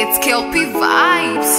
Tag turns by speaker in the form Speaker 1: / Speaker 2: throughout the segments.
Speaker 1: It's Kelpie Vibes.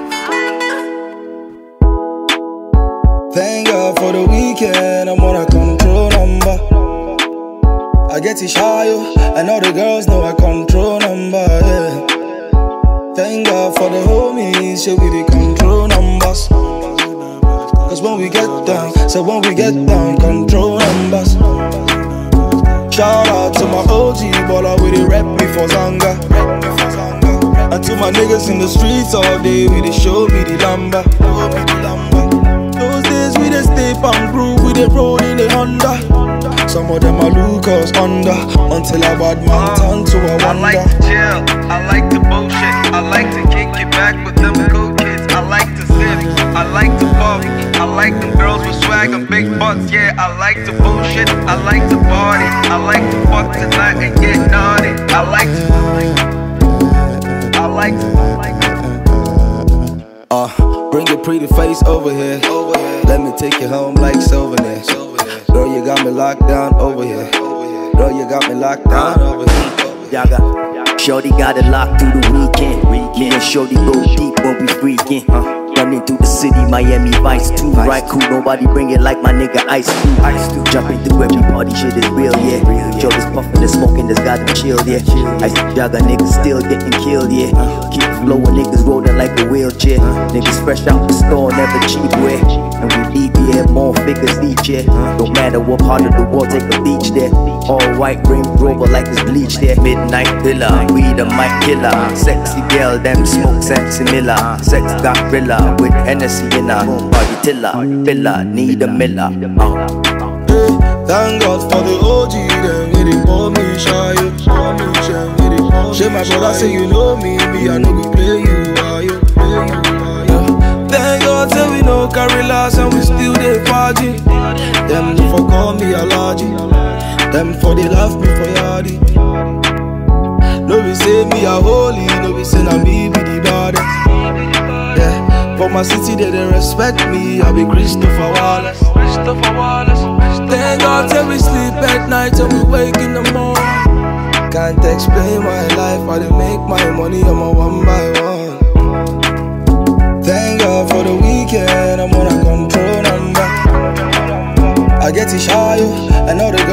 Speaker 2: Thank God for the weekend, I'm on a control number. I get it shy, and all the girls know I control number, yeah. Thank God for the homies, show me the control numbers. Cause when we get down, control numbers. Shout out to my OG baller with it rep me for Zanga. And to my niggas in the streets all day, we they show me the lumber. Those days we they stay and groove, we they roll in the Honda. Some of them are look us under, until a bad man turn to a wonder.
Speaker 3: I like to chill, I like to bullshit, I like to kick it back with them cool kids. I like to sip, I like to puff, I like them girls with swag and big butts. Yeah, I like to bullshit, I like to party, I like to fuck tonight and get naughty. I like
Speaker 2: bring your pretty face over here. Let me take you home like souvenir. Girl, you got me locked down over here. Girl, you got me locked down over here.
Speaker 4: Yaga, Shorty got it locked through the weekend. Me and Shorty go deep when we freaking. Running through the city, Miami Vice too. Right, cool, nobody bring it like my nigga Ice Cube. Jumping through every party, shit is real, yeah. Shorty's puffing and smoking, that's got them chill, yeah. Ice Jagger niggas still getting killed, yeah. Keep flowing, niggas rolling like a wheelchair. Niggas fresh out the store, never cheap, wear. And we leave, yeah, more figures each, yeah. No matter what part of the world, take a beach there. All white Range Rover like it's bleached there. Midnight villa, we the mic killer. Sexy girl, them smoke sexy Miller. Sex gorilla with Hennessy in her. Party tiller, villa, need a Miller.
Speaker 2: Hey, thank God for the OG, them with it for me, shy. Shey my brother say you know me, I know we play you, are you? Thank God say we no carry last and we still dey party. Them for call me allergy, them for they laugh me for yardy. No we say me a holy, no we say na me be the baddest. Yeah, for my city they respect me, I be Christopher Wallace. Thank God say we sleep at night and we wake in the morning. Can't explain my life, I dey make my money, I'm a one by one. Thank God for the weekend, I'm on a control number. I get it shy, and all the